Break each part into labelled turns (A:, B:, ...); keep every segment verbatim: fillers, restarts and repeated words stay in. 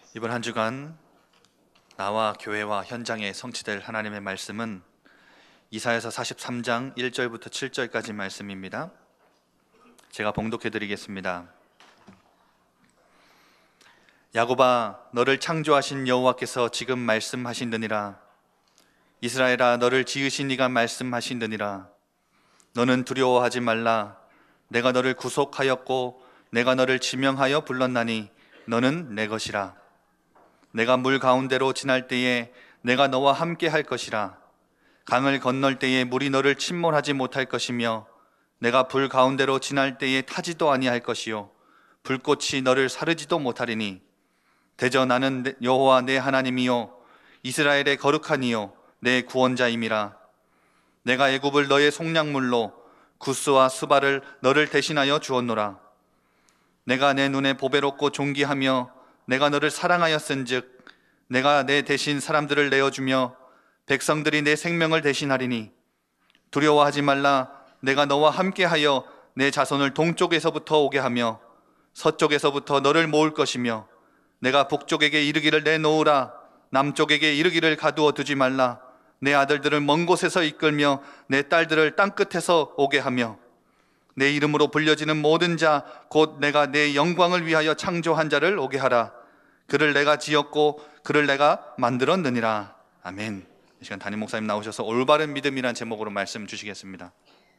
A: 이번 한 주간 나와 교회와 현장에 성취될 하나님의 말씀은 이사야서 사십삼 장 일 절부터 칠 절까지 말씀입니다. 제가 봉독해 드리겠습니다. 야곱아, 너를 창조하신 여호와께서 지금 말씀하신느니라. 이스라엘아, 너를 지으신 이가 말씀하신느니라. 너는 두려워하지 말라. 내가 너를 구속하였고 내가 너를 지명하여 불렀나니 너는 내 것이라. 내가 물 가운데로 지날 때에 내가 너와 함께 할 것이라. 강을 건널 때에 물이 너를 침몰하지 못할 것이며 내가 불 가운데로 지날 때에 타지도 아니할 것이요 불꽃이 너를 사르지도 못하리니 대저 나는 여호와 내 하나님이요 이스라엘의 거룩한 이요 내 구원자임이라. 내가 애굽을 너의 속량물로 구스와 수발을 너를 대신하여 주었노라. 내가 내 눈에 보배롭고 존귀하며 내가 너를 사랑하였은즉 내가 내 대신 사람들을 내어주며 백성들이 내 생명을 대신하리니 두려워하지 말라. 내가 너와 함께하여 내 자손을 동쪽에서부터 오게 하며 서쪽에서부터 너를 모을 것이며 내가 북쪽에게 이르기를 내놓으라. 남쪽에게 이르기를 가두어 두지 말라. 내 아들들을 먼 곳에서 이끌며 내 딸들을 땅끝에서 오게 하며 내 이름으로 불려지는 모든 자 곧 내가 내 영광을 위하여 창조한 자를 오게 하라. 그를 내가 지었고 그를 내가 만들었느니라. 아멘. 이 시간 담임 목사님 나오셔서 올바른 믿음이란 제목으로 말씀 주시겠습니다.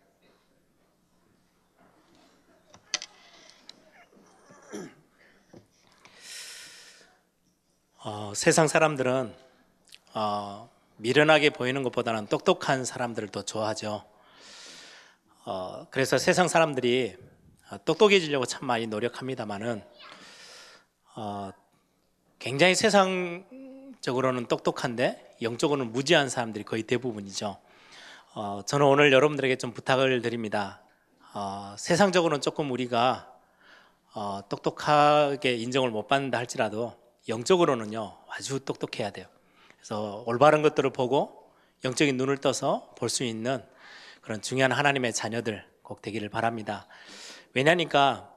B: 어, 세상 사람들은 어, 미련하게 보이는 것보다는 똑똑한 사람들을 더 좋아하죠. 어, 그래서 세상 사람들이 똑똑해지려고 참 많이 노력합니다만은 어, 굉장히 세상적으로는 똑똑한데 영적으로는 무지한 사람들이 거의 대부분이죠. 어, 저는 오늘 여러분들에게 좀 부탁을 드립니다. 어, 세상적으로는 조금 우리가 어, 똑똑하게 인정을 못 받는다 할지라도 영적으로는요 아주 똑똑해야 돼요. 그래서 올바른 것들을 보고 영적인 눈을 떠서 볼 수 있는 그런 중요한 하나님의 자녀들 꼭 되기를 바랍니다. 왜냐니까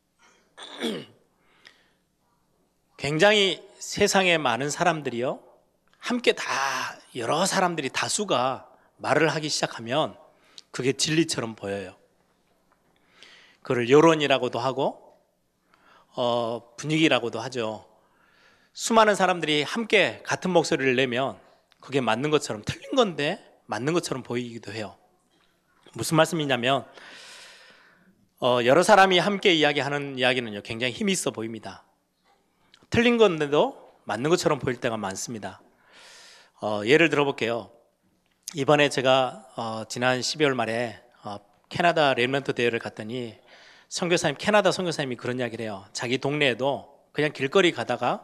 B: 굉장히 세상에 많은 사람들이요 함께 다 여러 사람들이 다수가 말을 하기 시작하면 그게 진리처럼 보여요. 그걸 여론이라고도 하고 어, 분위기라고도 하죠. 수많은 사람들이 함께 같은 목소리를 내면 그게 맞는 것처럼 틀린 건데 맞는 것처럼 보이기도 해요. 무슨 말씀이냐면 어, 여러 사람이 함께 이야기하는 이야기는요 굉장히 힘이 있어 보입니다. 틀린 건데도 맞는 것처럼 보일 때가 많습니다. 어, 예를 들어볼게요. 이번에 제가 어, 지난 십이월 말에 어, 캐나다 렘넌트 대회를 갔더니 선교사님, 캐나다 선교사님이 그런 이야기를 해요. 자기 동네에도 그냥 길거리 가다가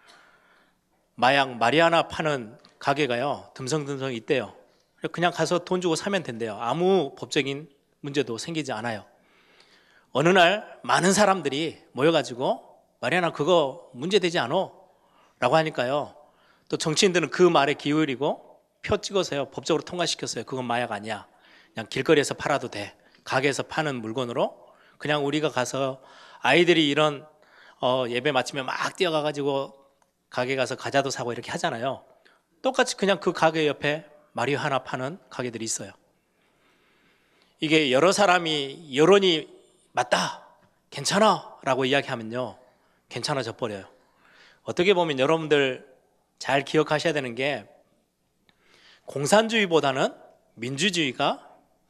B: 마약 마리아나 파는 가게가요 듬성듬성 있대요. 그냥 가서 돈 주고 사면 된대요. 아무 법적인 문제도 생기지 않아요. 어느 날 많은 사람들이 모여가지고 마리아나 그거 문제되지 않어? 라고 하니까요 또 정치인들은 그 말에 기울이고 표 찍어서요 법적으로 통과시켰어요. 그건 마약 아니야. 그냥 길거리에서 팔아도 돼. 가게에서 파는 물건으로 그냥 우리가 가서 아이들이 이런 어, 예배 마치면 막 뛰어가가지고 가게 가서 과자도 사고 이렇게 하잖아요. 똑같이 그냥 그 가게 옆에 마리화나 파는 가게들이 있어요. 이게 여러 사람이 여론이 맞다, 괜찮아 라고 이야기하면요 괜찮아져 버려요. 어떻게 보면 여러분들 잘 기억하셔야 되는 게 공산주의보다는 민주주의가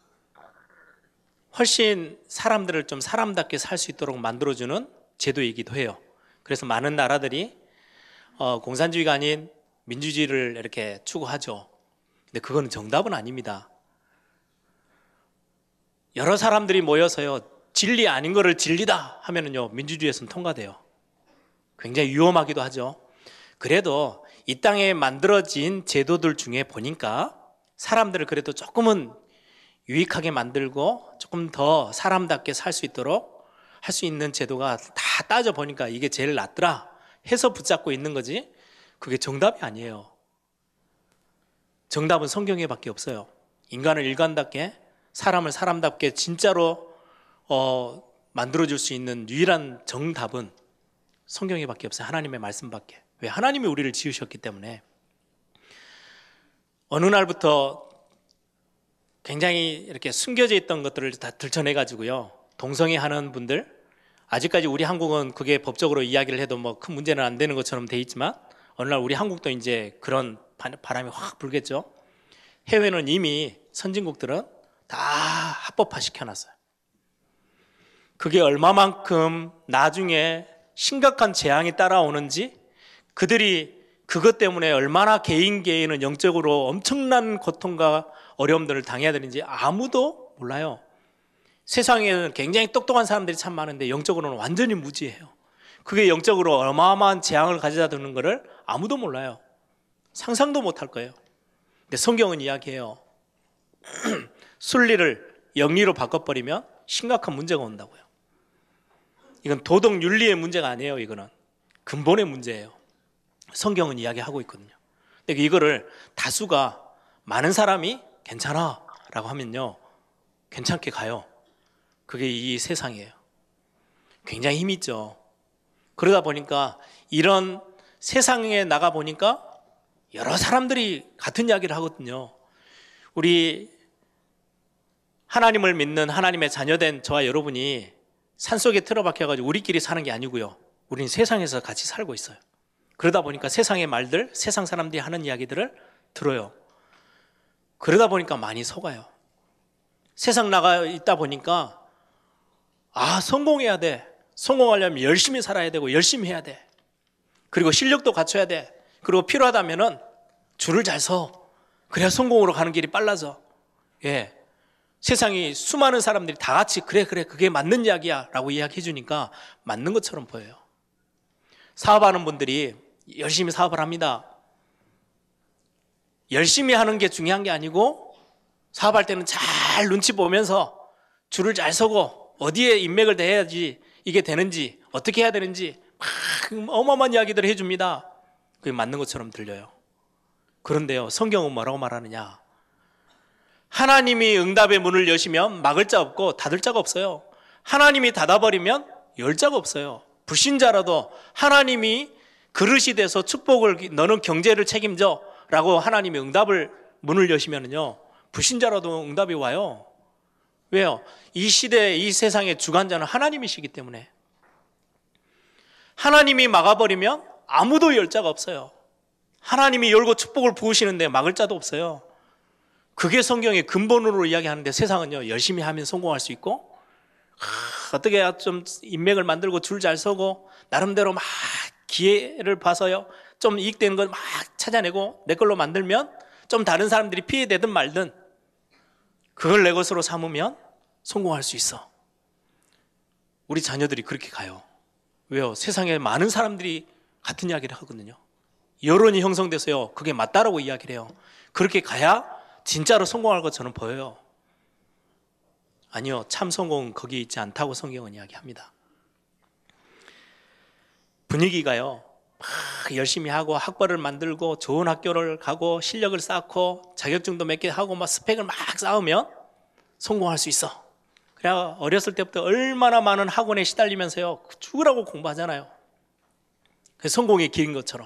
B: 훨씬 사람들을 좀 사람답게 살 수 있도록 만들어주는 제도이기도 해요. 그래서 많은 나라들이 어, 공산주의가 아닌 민주주의를 이렇게 추구하죠. 근데 그거는 정답은 아닙니다. 여러 사람들이 모여서요 진리 아닌 거를 진리다 하면은요 민주주의에서는 통과돼요. 굉장히 위험하기도 하죠. 그래도 이 땅에 만들어진 제도들 중에 보니까 사람들을 그래도 조금은 유익하게 만들고 조금 더 사람답게 살 수 있도록 할 수 있는 제도가 다 따져보니까 이게 제일 낫더라 해서 붙잡고 있는 거지 그게 정답이 아니에요. 정답은 성경에 밖에 없어요. 인간을 인간답게 사람을 사람답게 진짜로 어, 만들어줄 수 있는 유일한 정답은 성경에 밖에 없어요. 하나님의 말씀밖에. 왜? 하나님이 우리를 지으셨기 때문에. 어느 날부터 굉장히 이렇게 숨겨져 있던 것들을 다 들춰내가지고요, 동성애하는 분들, 아직까지 우리 한국은 그게 법적으로 이야기를 해도 뭐 큰 문제는 안 되는 것처럼 돼 있지만 어느 날 우리 한국도 이제 그런 바람이 확 불겠죠. 해외는 이미 선진국들은 다 합법화 시켜놨어요. 그게 얼마만큼 나중에 심각한 재앙이 따라오는지, 그들이 그것 때문에 얼마나 개인 개인은 영적으로 엄청난 고통과 어려움들을 당해야 되는지 아무도 몰라요. 세상에는 굉장히 똑똑한 사람들이 참 많은데 영적으로는 완전히 무지해요. 그게 영적으로 어마어마한 재앙을 가져다 두는 것을 아무도 몰라요. 상상도 못할 거예요. 근데 성경은 이야기해요. 순리를 영리로 바꿔버리면 심각한 문제가 온다고요. 이건 도덕 윤리의 문제가 아니에요. 이거는 근본의 문제예요. 성경은 이야기하고 있거든요. 근데 이거를 다수가, 많은 사람이 괜찮아 라고 하면요, 괜찮게 가요. 그게 이 세상이에요. 굉장히 힘이 있죠. 그러다 보니까 이런 세상에 나가 보니까 여러 사람들이 같은 이야기를 하거든요. 우리 하나님을 믿는 하나님의 자녀된 저와 여러분이 산속에 틀어박혀가지고 우리끼리 사는 게 아니고요, 우린 세상에서 같이 살고 있어요. 그러다 보니까 세상의 말들, 세상 사람들이 하는 이야기들을 들어요. 그러다 보니까 많이 속아요. 세상 나가 있다 보니까 아, 성공해야 돼. 성공하려면 열심히 살아야 되고 열심히 해야 돼. 그리고 실력도 갖춰야 돼. 그리고 필요하다면은 줄을 잘 서. 그래야 성공으로 가는 길이 빨라져. 예. 세상이 수많은 사람들이 다 같이 그래 그래 그게 맞는 이야기야 라고 이야기해 주니까 맞는 것처럼 보여요. 사업하는 분들이 열심히 사업을 합니다. 열심히 하는 게 중요한 게 아니고, 사업할 때는 잘 눈치 보면서 줄을 잘 서고 어디에 인맥을 대야지 이게 되는지, 어떻게 해야 되는지 막 어마어마한 이야기들을 해줍니다. 그게 맞는 것처럼 들려요. 그런데요, 성경은 뭐라고 말하느냐? 하나님이 응답의 문을 여시면 막을 자 없고 닫을 자가 없어요. 하나님이 닫아버리면 열 자가 없어요. 불신자라도 하나님이 그릇이 돼서 축복을, 너는 경제를 책임져 라고 하나님이 응답을 문을 여시면요, 불신자라도 응답이 와요. 왜요? 이 시대, 이 세상의 주관자는 하나님이시기 때문에. 하나님이 막아버리면 아무도 열 자가 없어요. 하나님이 열고 축복을 부으시는데 막을 자도 없어요. 그게 성경의 근본으로 이야기하는데, 세상은요, 열심히 하면 성공할 수 있고, 하, 어떻게 좀 인맥을 만들고 줄 잘 서고 나름대로 막 기회를 봐서요, 좀 이익되는 걸 막 찾아내고 내 걸로 만들면 좀 다른 사람들이 피해되든 말든 그걸 내 것으로 삼으면 성공할 수 있어. 우리 자녀들이 그렇게 가요. 왜요? 세상에 많은 사람들이 같은 이야기를 하거든요. 여론이 형성돼서요, 그게 맞다라고 이야기를 해요. 그렇게 가야 진짜로 성공할 것 저는 보여요. 아니요, 참 성공은 거기 있지 않다고 성경은 이야기합니다. 분위기가요, 막 열심히 하고 학벌을 만들고 좋은 학교를 가고 실력을 쌓고 자격증도 몇 개 하고 막 스펙을 막 쌓으면 성공할 수 있어. 그래야 어렸을 때부터 얼마나 많은 학원에 시달리면서요, 죽으라고 공부하잖아요. 그래서 성공의 길인 것처럼.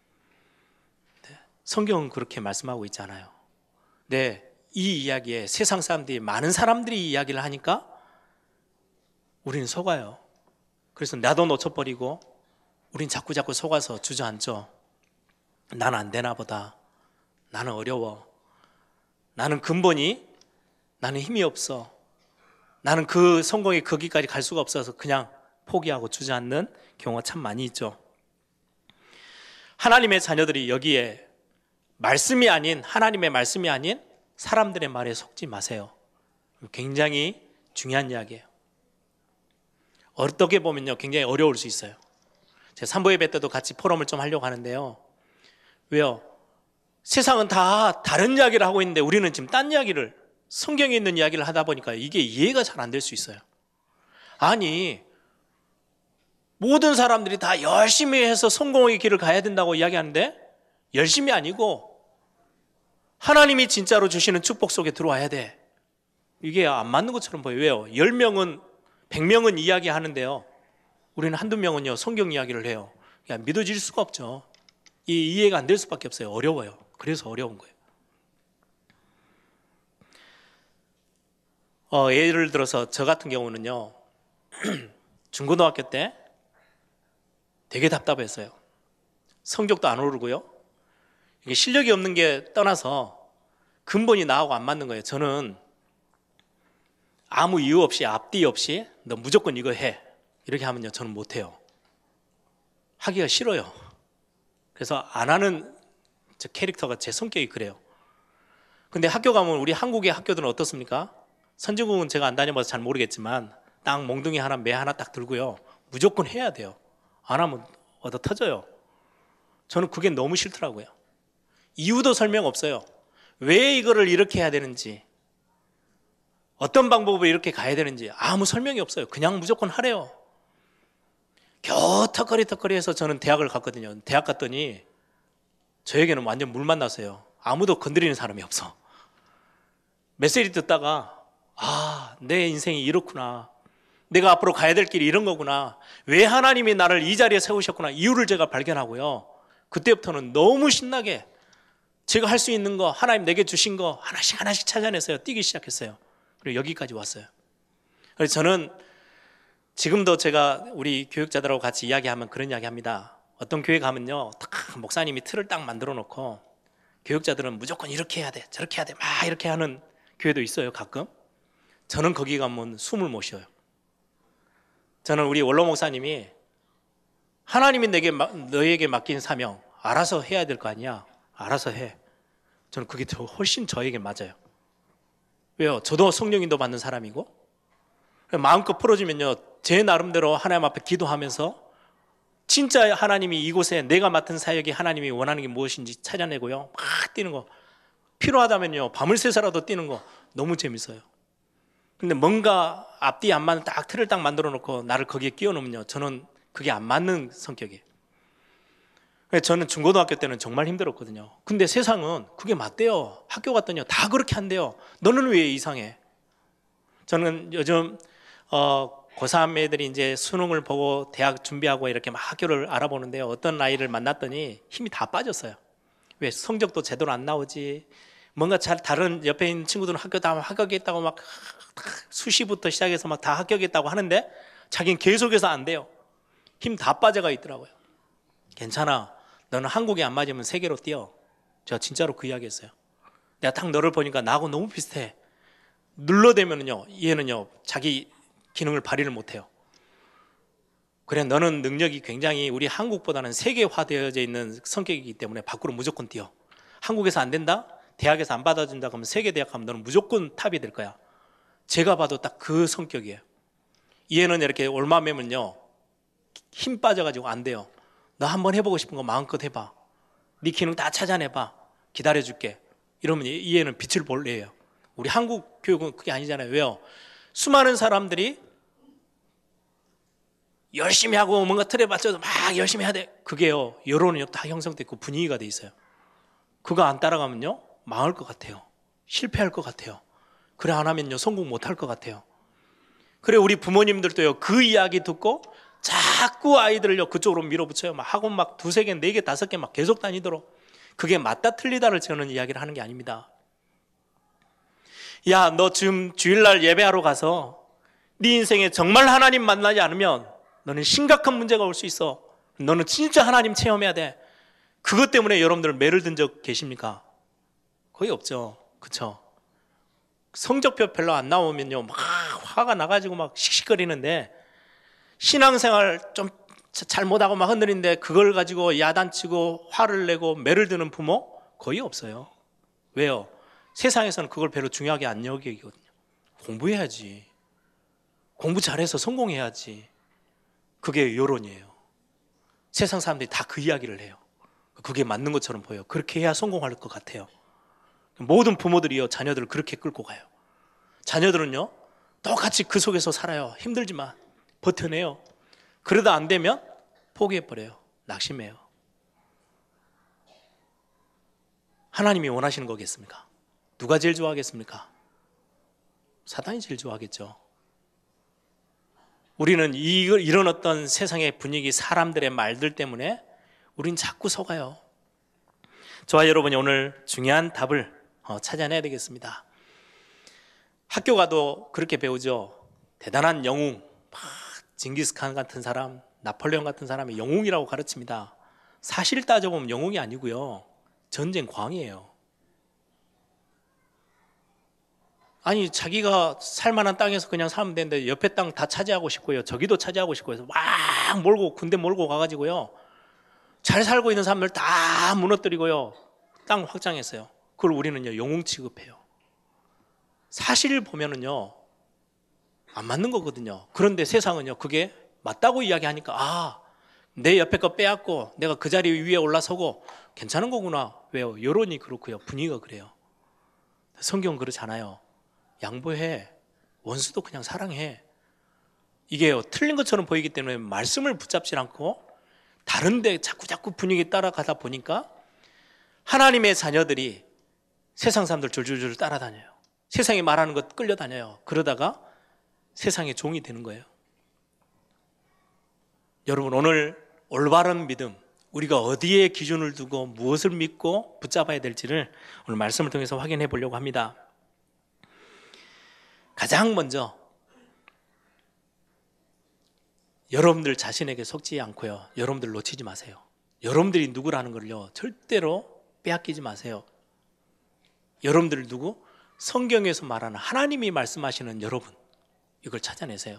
B: 성경은 그렇게 말씀하고 있잖아요. 네, 이 이야기에 세상 사람들이, 많은 사람들이 이야기를 하니까 우리는 속아요. 그래서 나도 놓쳐버리고 우린 자꾸 자꾸 속아서 주저앉죠. 나는 안 되나 보다. 나는 어려워. 나는 근본이, 나는 힘이 없어. 나는 그 성공의 거기까지 갈 수가 없어서 그냥 포기하고 주저앉는 경우가 참 많이 있죠. 하나님의 자녀들이 여기에 말씀이 아닌, 하나님의 말씀이 아닌 사람들의 말에 속지 마세요. 굉장히 중요한 이야기예요. 어떻게 보면요, 굉장히 어려울 수 있어요. 제가 삼부 예배 때도 같이 포럼을 좀 하려고 하는데요. 왜요? 세상은 다 다른 이야기를 하고 있는데 우리는 지금 딴 이야기를, 성경에 있는 이야기를 하다 보니까 이게 이해가 잘 안 될 수 있어요. 아니, 모든 사람들이 다 열심히 해서 성공의 길을 가야 된다고 이야기하는데 열심이 아니고 하나님이 진짜로 주시는 축복 속에 들어와야 돼. 이게 안 맞는 것처럼 보여요. 왜요? 열 명은, 백 명은 이야기하는데요, 우리는 한두 명은요 성경 이야기를 해요. 그냥 믿어질 수가 없죠. 이 이해가 안 될 수밖에 없어요. 어려워요. 그래서 어려운 거예요. 어, 예를 들어서 저 같은 경우는요, 중고등학교 때 되게 답답했어요. 성적도 안 오르고요. 이게 실력이 없는 게 떠나서 근본이 나하고 안 맞는 거예요. 저는 아무 이유 없이, 앞뒤 없이 너 무조건 이거 해, 이렇게 하면요, 저는 못해요. 하기가 싫어요. 그래서 안 하는 저 캐릭터가 제 성격이 그래요. 근데 학교 가면 우리 한국의 학교들은 어떻습니까? 선진국은 제가 안 다녀봐서 잘 모르겠지만 딱 몽둥이 하나, 매 하나 딱 들고요, 무조건 해야 돼요. 안 하면 얻어 터져요. 저는 그게 너무 싫더라고요. 이유도 설명 없어요. 왜 이거를 이렇게 해야 되는지, 어떤 방법으로 이렇게 가야 되는지 아무 설명이 없어요. 그냥 무조건 하래요. 겨우 턱걸이 턱걸이 해서 저는 대학을 갔거든요. 대학 갔더니 저에게는 완전 물 만났어요. 아무도 건드리는 사람이 없어. 메시지 듣다가 아, 내 인생이 이렇구나, 내가 앞으로 가야 될 길이 이런 거구나, 왜 하나님이 나를 이 자리에 세우셨구나, 이유를 제가 발견하고요, 그때부터는 너무 신나게 제가 할 수 있는 거, 하나님 내게 주신 거 하나씩 하나씩 찾아내서요, 뛰기 시작했어요. 그리고 여기까지 왔어요. 그래서 저는 지금도 제가 우리 교육자들하고 같이 이야기하면 그런 이야기 합니다. 어떤 교회 가면요, 딱 목사님이 틀을 딱 만들어 놓고 교육자들은 무조건 이렇게 해야 돼, 저렇게 해야 돼, 막 이렇게 하는 교회도 있어요, 가끔. 저는 거기 가면 숨을 못 쉬어요. 저는 우리 원로 목사님이 하나님이 내게, 너에게 맡긴 사명 알아서 해야 될 거 아니야, 알아서 해. 저는 그게 더 훨씬 저에게 맞아요. 왜요? 저도 성령인도 받는 사람이고, 마음껏 풀어주면요, 제 나름대로 하나님 앞에 기도하면서 진짜 하나님이 이곳에 내가 맡은 사역이 하나님이 원하는 게 무엇인지 찾아내고요, 막 뛰는 거, 필요하다면요 밤을 새서라도 뛰는 거 너무 재밌어요. 근데 뭔가 앞뒤 안 맞는 딱 틀을 딱 만들어 놓고 나를 거기에 끼워 넣으면요, 저는 그게 안 맞는 성격이에요. 그래서 저는 중고등학교 때는 정말 힘들었거든요. 근데 세상은 그게 맞대요. 학교 갔더니요, 다 그렇게 한대요. 너는 왜 이상해? 저는 요즘 어, 고삼 애들이 이제 수능을 보고 대학 준비하고 이렇게 막 학교를 알아보는데요, 어떤 아이를 만났더니 힘이 다 빠졌어요. 왜? 성적도 제대로 안 나오지, 뭔가 잘 다른 옆에 있는 친구들은 학교 다 합격했다고 막 수시부터 시작해서 막 다 합격했다고 하는데 자기는 계속해서 안 돼요. 힘 다 빠져가 있더라고요. 괜찮아, 너는 한국에 안 맞으면 세계로 뛰어. 제가 진짜로 그 이야기 했어요. 내가 딱 너를 보니까 나하고 너무 비슷해. 눌러대면은요, 얘는요 자기 기능을 발휘를 못해요. 그래, 너는 능력이 굉장히 우리 한국보다는 세계화되어져 있는 성격이기 때문에 밖으로 무조건 뛰어. 한국에서 안 된다? 대학에서 안 받아준다 그러면 세계 대학 가면 너는 무조건 탑이 될 거야. 제가 봐도 딱 그 성격이에요. 얘는 이렇게 올마매면요 힘 빠져가지고 안 돼요. 너 한번 해보고 싶은 거 마음껏 해봐. 네 기능 다 찾아내봐. 기다려줄게. 이러면 이 애는 빛을 볼 애예요. 우리 한국 교육은 그게 아니잖아요. 왜요? 수많은 사람들이 열심히 하고 뭔가 틀에 맞춰서 막 열심히 해야 돼. 그게요, 여론은요 다 형성돼 있고 분위기가 돼 있어요. 그거 안 따라가면요 망할 것 같아요. 실패할 것 같아요. 그래, 안 하면요 성공 못 할 것 같아요. 그래, 우리 부모님들도요 그 이야기 듣고 자꾸 아이들을요 그쪽으로 밀어붙여요. 막 학원 막 두세 개, 네 개, 다섯 개 막 계속 다니도록. 그게 맞다 틀리다를 저는 이야기를 하는 게 아닙니다. 야, 너 지금 주일날 예배하러 가서 네 인생에 정말 하나님 만나지 않으면 너는 심각한 문제가 올 수 있어. 너는 진짜 하나님 체험해야 돼. 그것 때문에 여러분들 매를 든 적 계십니까? 거의 없죠. 그쵸? 성적표 별로 안 나오면요 막 화가 나가지고 막 씩씩거리는데, 신앙생활 좀 잘못하고 막 흔들리는데 그걸 가지고 야단치고 화를 내고 매를 드는 부모 거의 없어요. 왜요? 세상에서는 그걸 별로 중요하게 안 여기거든요. 공부해야지, 공부 잘해서 성공해야지. 그게 여론이에요. 세상 사람들이 다 그 이야기를 해요. 그게 맞는 것처럼 보여요. 그렇게 해야 성공할 것 같아요. 모든 부모들이요 자녀들을 그렇게 끌고 가요. 자녀들은요 똑같이 그 속에서 살아요. 힘들지만 버텨내요. 그러다 안 되면 포기해버려요. 낙심해요. 하나님이 원하시는 거겠습니까? 누가 제일 좋아하겠습니까? 사단이 제일 좋아하겠죠. 우리는 이런 어떤 세상의 분위기, 사람들의 말들 때문에 우린 자꾸 속아요. 저와 여러분이 오늘 중요한 답을 어, 찾아내야 되겠습니다. 학교 가도 그렇게 배우죠. 대단한 영웅, 막 징기스칸 같은 사람, 나폴레옹 같은 사람이 영웅이라고 가르칩니다. 사실 따져보면 영웅이 아니고요, 전쟁 광이에요. 아니, 자기가 살만한 땅에서 그냥 살면 되는데 옆에 땅 다 차지하고 싶고요, 저기도 차지하고 싶고 해서 막 몰고, 군대 몰고 가가지고요, 잘 살고 있는 사람들 다 무너뜨리고요, 땅 확장했어요. 그걸 우리는요, 영웅 취급해요. 사실을 보면은요, 안 맞는 거거든요. 그런데 세상은요, 그게 맞다고 이야기하니까, 아, 내 옆에 거 빼앗고 내가 그 자리 위에 올라서고 괜찮은 거구나. 왜요? 여론이 그렇고요, 분위기가 그래요. 성경은 그렇지 않아요. 양보해, 원수도 그냥 사랑해. 이게요, 틀린 것처럼 보이기 때문에 말씀을 붙잡지 않고 다른데 자꾸 자꾸 분위기 따라가다 보니까 하나님의 자녀들이 세상 사람들 줄줄줄 따라다녀요. 세상이 말하는 것 끌려다녀요. 그러다가 세상의 종이 되는 거예요. 여러분, 오늘 올바른 믿음, 우리가 어디에 기준을 두고 무엇을 믿고 붙잡아야 될지를 오늘 말씀을 통해서 확인해 보려고 합니다. 가장 먼저 여러분들 자신에게 속지 않고요, 여러분들 놓치지 마세요. 여러분들이 누구라는 걸요, 절대로 빼앗기지 마세요. 여러분들 누구? 성경에서 말하는 하나님이 말씀하시는 여러분, 이걸 찾아내세요.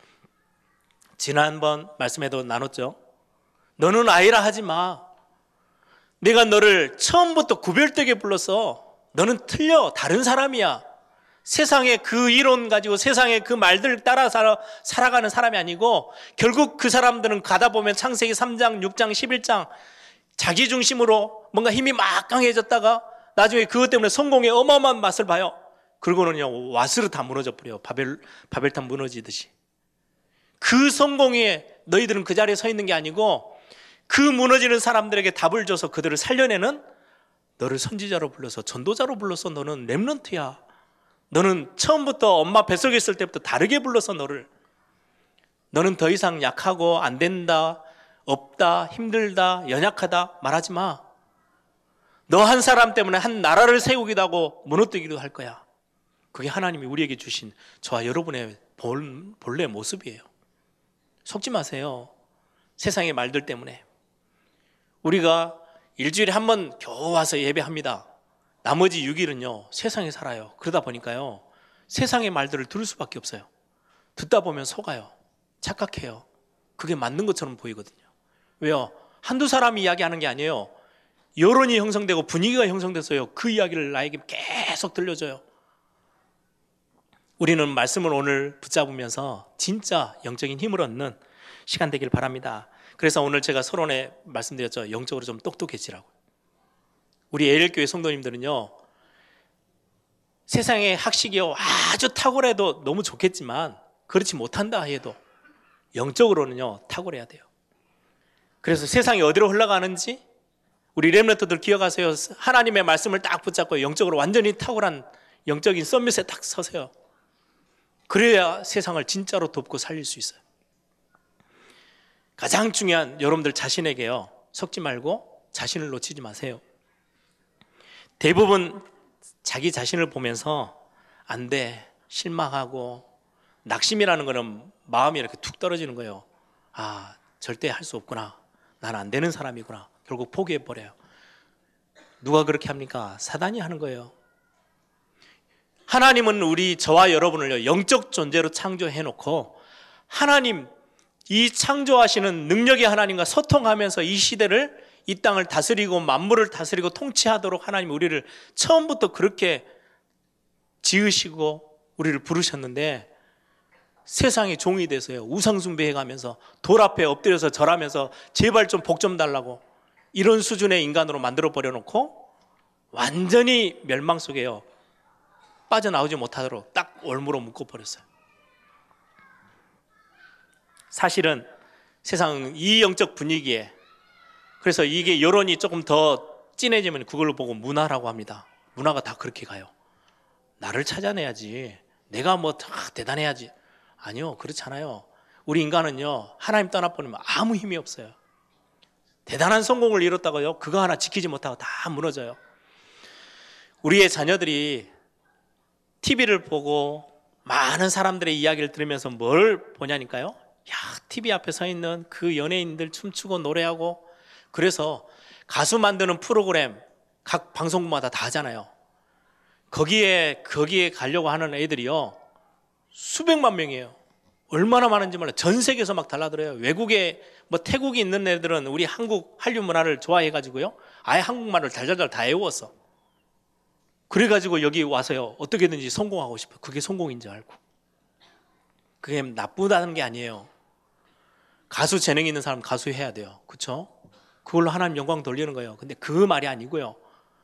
B: 지난번 말씀에도 나눴죠. 너는 아이라 하지 마. 내가 너를 처음부터 구별되게 불렀어. 너는 틀려. 다른 사람이야. 세상의 그 이론 가지고 세상의 그 말들 따라 살아, 살아가는 사람이 아니고, 결국 그 사람들은 가다 보면 창세기 삼 장, 육 장, 십일 장 자기 중심으로 뭔가 힘이 막 강해졌다가 나중에 그것 때문에 성공의 어마어마한 맛을 봐요. 그러고는요, 와스로 다 무너져 버려요. 바벨, 바벨탑 무너지듯이. 그 성공에 너희들은 그 자리에 서 있는 게 아니고, 그 무너지는 사람들에게 답을 줘서 그들을 살려내는, 너를 선지자로 불러서, 전도자로 불러서 너는 렘넌트야. 너는 처음부터 엄마 뱃속에 있을 때부터 다르게 불러서 너를, 너는 더 이상 약하고 안 된다, 없다, 힘들다, 연약하다 말하지 마. 너 한 사람 때문에 한 나라를 세우기도 하고 무너뜨리기도 할 거야. 그게 하나님이 우리에게 주신 저와 여러분의 본, 본래 모습이에요. 속지 마세요. 세상의 말들 때문에. 우리가 일주일에 한 번 겨우 와서 예배합니다. 나머지 육 일은요, 세상에 살아요. 그러다 보니까요, 세상의 말들을 들을 수밖에 없어요. 듣다 보면 속아요. 착각해요. 그게 맞는 것처럼 보이거든요. 왜요? 한두 사람이 이야기하는 게 아니에요. 여론이 형성되고 분위기가 형성돼서요, 그 이야기를 나에게 계속 들려줘요. 우리는 말씀을 오늘 붙잡으면서 진짜 영적인 힘을 얻는 시간 되길 바랍니다. 그래서 오늘 제가 서론에 말씀드렸죠. 영적으로 좀 똑똑해지라고. 우리 에일교회 성도님들은요, 세상의 학식이 아주 탁월해도 너무 좋겠지만 그렇지 못한다 해도 영적으로는요, 탁월해야 돼요. 그래서 세상이 어디로 흘러가는지 우리 렘넌트들 기억하세요. 하나님의 말씀을 딱 붙잡고 영적으로 완전히 탁월한 영적인 썸밋에 딱 서세요. 그래야 세상을 진짜로 돕고 살릴 수 있어요. 가장 중요한, 여러분들 자신에게요, 속지 말고 자신을 놓치지 마세요. 대부분 자기 자신을 보면서 안 돼, 실망하고, 낙심이라는 거는 마음이 이렇게 툭 떨어지는 거예요. 아, 절대 할 수 없구나. 난 안 되는 사람이구나. 결국 포기해버려요. 누가 그렇게 합니까? 사단이 하는 거예요. 하나님은 우리, 저와 여러분을요, 영적 존재로 창조해놓고 하나님, 이 창조하시는 능력의 하나님과 소통하면서 이 시대를, 이 땅을 다스리고 만물을 다스리고 통치하도록 하나님 우리를 처음부터 그렇게 지으시고 우리를 부르셨는데, 세상의 종이 돼서요, 우상 숭배해가면서 돌 앞에 엎드려서 절하면서 제발 좀 복 좀 달라고, 이런 수준의 인간으로 만들어 버려놓고 완전히 멸망 속에요, 빠져나오지 못하도록 딱 올무로 묶어버렸어요. 사실은 세상은 이 영적 분위기에, 그래서 이게 여론이 조금 더 진해지면 그걸로 보고 문화라고 합니다. 문화가 다 그렇게 가요. 나를 찾아내야지, 내가 뭐 대단해야지. 아니요, 그렇지 않아요. 우리 인간은요, 하나님 떠나버리면 아무 힘이 없어요. 대단한 성공을 이뤘다고요? 그거 하나 지키지 못하고 다 무너져요. 우리의 자녀들이 티비를 보고 많은 사람들의 이야기를 들으면서 뭘 보냐니까요? 야, 티비 앞에 서 있는 그 연예인들 춤추고 노래하고, 그래서 가수 만드는 프로그램 각 방송국마다 다 하잖아요. 거기에 거기에 가려고 하는 애들이요, 수백만 명이에요. 얼마나 많은지 몰라요. 전 세계에서 막 달라들어요. 외국에 뭐 태국에 있는 애들은 우리 한국 한류 문화를 좋아해가지고요, 아예 한국말을 달달달 다 외웠어. 그래가지고 여기 와서요, 어떻게든지 성공하고 싶어. 그게 성공인 줄 알고. 그게 나쁘다는 게 아니에요. 가수 재능 있는 사람 가수 해야 돼요. 그렇죠? 그걸로 하나님 영광 돌리는 거예요. 근데 그 말이 아니고요.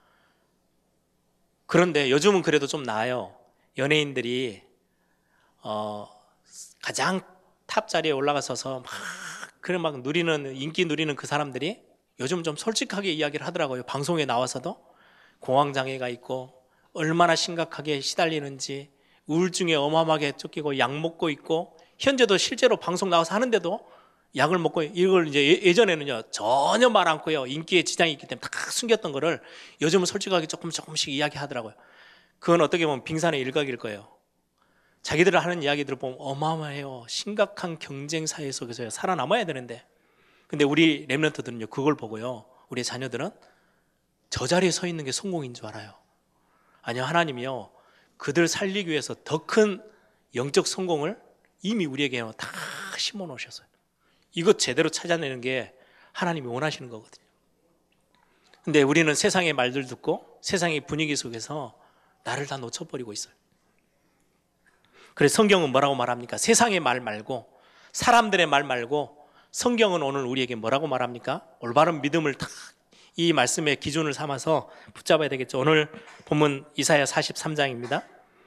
B: 그런데 요즘은 그래도 좀 나아요. 연예인들이 어, 가장 탑 자리에 올라가서서 막 그래 막 누리는, 인기 누리는 그 사람들이 요즘 좀 솔직하게 이야기를 하더라고요. 방송에 나와서도 공황장애가 있고 얼마나 심각하게 시달리는지, 우울증에 어마어마하게 쫓기고 약 먹고 있고, 현재도 실제로 방송 나와서 하는데도 약을 먹고, 이걸 이제 예전에는요 전혀 말 않고요, 인기에 지장이 있기 때문에 다 숨겼던 거를 요즘은 솔직하게 조금 조금씩 이야기하더라고요. 그건 어떻게 보면 빙산의 일각일 거예요. 자기들 하는 이야기들을 보면 어마어마해요. 심각한 경쟁 사회 속에서 살아남아야 되는데, 근데 우리 렘넌트들은요 그걸 보고요, 우리 자녀들은 저 자리에 서 있는 게 성공인 줄 알아요. 아니요, 하나님이요 그들 살리기 위해서 더 큰 영적 성공을 이미 우리에게 다 심어 놓으셨어요. 이것 제대로 찾아내는 게 하나님이 원하시는 거거든요. 근데 우리는 세상의 말들 듣고 세상의 분위기 속에서 나를 다 놓쳐버리고 있어요. 그래서 성경은 뭐라고 말합니까? 세상의 말 말고, 사람들의 말 말고, 성경은 오늘 우리에게 뭐라고 말합니까? 올바른 믿음을 딱 이 말씀의 기준을 삼아서 붙잡아야 되겠죠. 오늘 본문 이사야 사십삼 장입니다.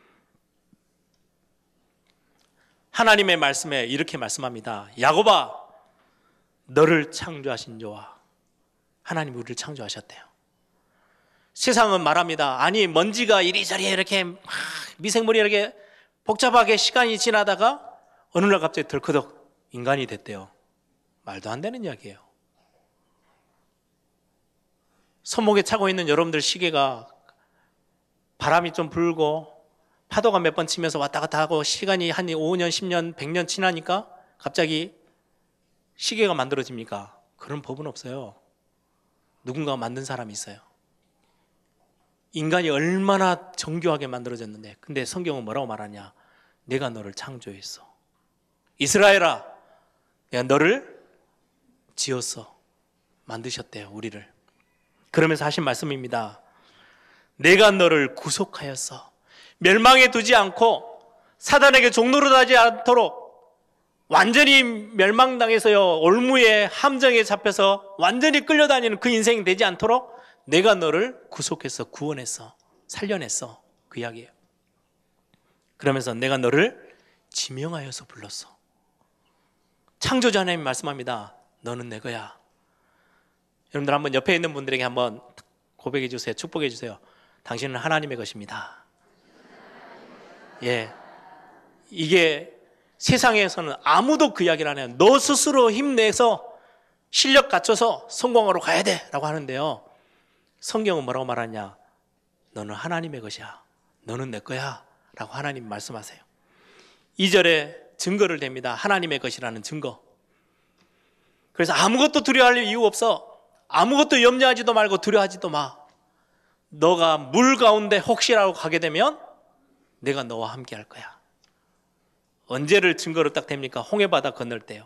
B: 하나님의 말씀에 이렇게 말씀합니다. 야곱아, 너를 창조하신 여호와. 하나님이 우리를 창조하셨대요. 세상은 말합니다. 아니, 먼지가 이리저리 이렇게 막 미생물이 이렇게 복잡하게 시간이 지나다가 어느 날 갑자기 덜커덕 인간이 됐대요. 말도 안 되는 이야기예요. 손목에 차고 있는 여러분들 시계가 바람이 좀 불고 파도가 몇 번 치면서 왔다 갔다 하고 시간이 한 오 년, 십 년, 백 년 지나니까 갑자기 시계가 만들어집니까? 그런 법은 없어요. 누군가가 만든 사람이 있어요. 인간이 얼마나 정교하게 만들어졌는데, 근데 성경은 뭐라고 말하냐? 내가 너를 창조했어. 이스라엘아, 내가 너를 지었어. 만드셨대요, 우리를. 그러면서 하신 말씀입니다. 내가 너를 구속하였어. 멸망에 두지 않고 사단에게 종노릇 하지 않도록, 완전히 멸망당해서요 올무에 함정에 잡혀서 완전히 끌려다니는 그 인생이 되지 않도록 내가 너를 구속해서 구원했어, 살려냈어. 그 이야기예요. 그러면서 내가 너를 지명하여서 불렀어. 창조자 하나님 말씀합니다. 너는 내 거야. 여러분들 한번 옆에 있는 분들에게 한번 고백해 주세요. 축복해 주세요. 당신은 하나님의 것입니다. 예, 이게 세상에서는 아무도 그 이야기를 안 해요. 너 스스로 힘내서 실력 갖춰서 성공하러 가야 돼 라고 하는데요, 성경은 뭐라고 말하냐? 너는 하나님의 것이야. 너는 내 거야 라고 하나님 말씀하세요. 이 절에 증거를 댑니다. 하나님의 것이라는 증거. 그래서 아무것도 두려워할 이유 없어. 아무것도 염려하지도 말고 두려워하지도 마. 너가 물 가운데 혹시라도 가게 되면 내가 너와 함께 할 거야. 언제를 증거로 딱 됩니까? 홍해바다 건널 때요.